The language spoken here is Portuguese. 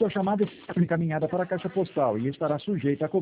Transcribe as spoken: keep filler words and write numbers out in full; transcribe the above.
Sua chamada está encaminhada para a caixa postal e estará sujeita a